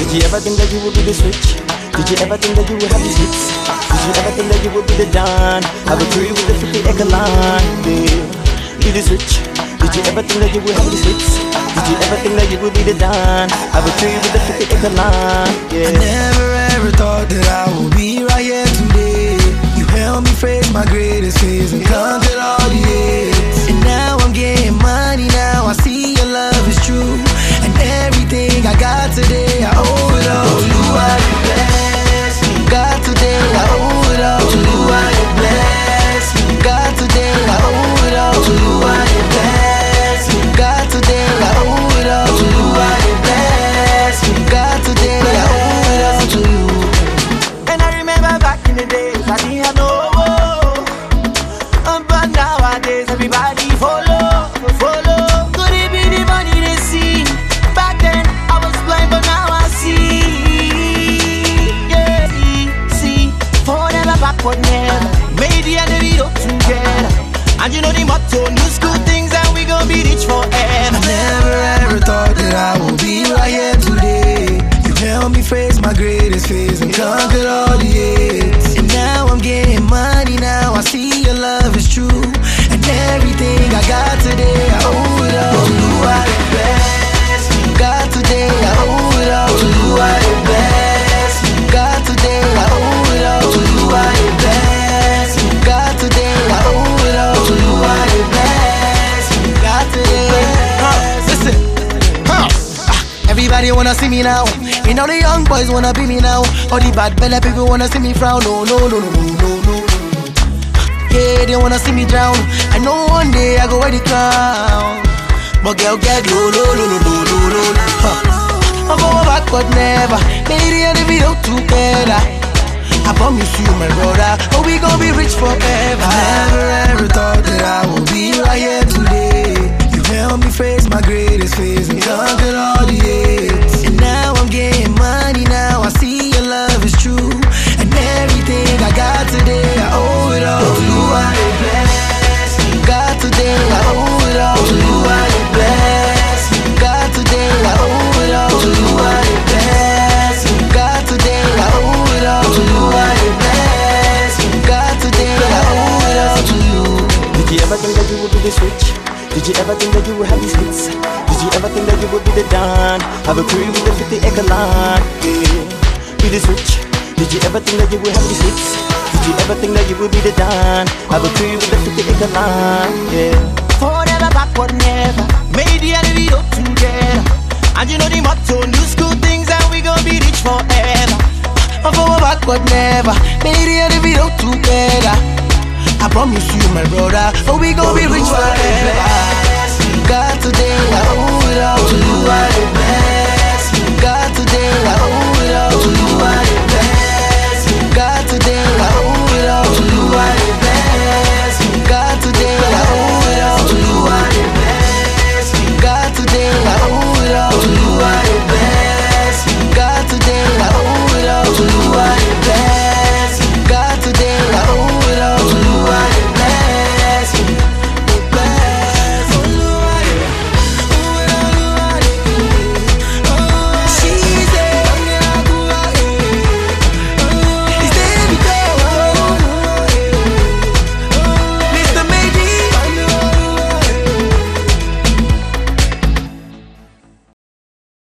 Did you ever think that you would be the switch? Did you ever think that you would have these hits? Did you ever think that you would be the Don? Have a crew with the 50 acre line, yeah. Be the switch. Did you ever think that you would have these hits? Did you ever think that you would be the Don? Have a crew with the 50 acre line, yeah. I never ever thought that I would be right here today. You helped me face my greatest fears and conquered all the hits. And now I'm getting money, now I see your love is true. And everything I got today, I owe it all to you. How you bless me. God today, I owe it all to you. How you bless me. God today, I owe it all to you. How you bless me. God today, I owe it all to you. How you bless me. God today, I owe it all to you. And I remember back in the days, I didn't have no hope. But nowadays, everybody follow. Could it be the money they see? Back then, I was blind, but now I see. Yeah, see. Forward never, backward never. Made the end of it up together. And you know the motto, new school things, and we gon' be rich forever. I never ever thought that I would be right here today. You helped me face my greatest fears and conquered all the hits. And now I'm getting money, now I see your love is true. And everything I got today, I owe it all to you. How you bless me. God today, I owe it all to you. How you bless me. God today, I owe it all to you. How you bless me. God today, I owe it all to you. How you bless me. God today. Listen, everybody wanna see me now. And all the young boys wanna be me now. All the bad belly people wanna see me frown. No. Yeah, they wanna see me drown. I know one day I go wear the crown. But girl, get low. I'm going backward never. Made the end of it all together. I promise you, my brother, oh, we gon' be rich forever. I never ever thought that I would be right here today. You helped me face my greatest fears and conquered all the hits. And now I'm getting money, now I see your love is true. And everything I got today, I owe it all to you. How you bless me. God today, I owe it all to you. How you bless me. God today, I owe it all to you. How you bless me. God today, I owe it all to you. How you bless me. God today, I owe it all to you. Did you ever think that you would be the switch? Did you ever think that you would have these hits? Did you ever think that you would be the Don? Have a crew with the 50 acre line, yeah. Be the switch. Did you ever think that you would have these hits? Did you ever think that you would be the Don? Have a crew with the 50 acre line, yeah. Forward never, backward never. Made the end of it up together. And you know the motto, new school things, and we gon' be rich forever. I'm forward, backward never. Made the end of it all together. I promise you, my brother, oh, we gon' be rich forever. God today, I owe it all to you. How you bless